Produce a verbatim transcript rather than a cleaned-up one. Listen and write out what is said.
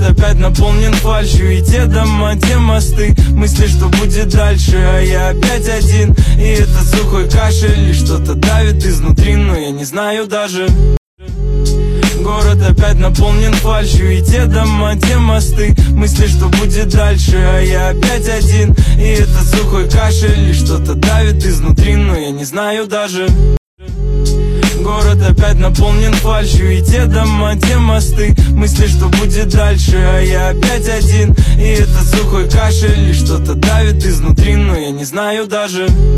опять наполнен фальшью, и те дома, те мосты, мысли, что будет дальше, а я опять один. И это сухой кашель, и что-то давит изнутри, но я не знаю даже. Город опять наполнен фальшью, и те дома, те мосты, мысли, что будет дальше, а я опять один. И это сухой кашель, и что-то давит изнутри, но я не знаю даже. Город опять наполнен фальшью, и те дома, те мосты, мысли, что будет дальше, а я опять один. И это сухой кашель, и что-то давит изнутри, но я не знаю даже.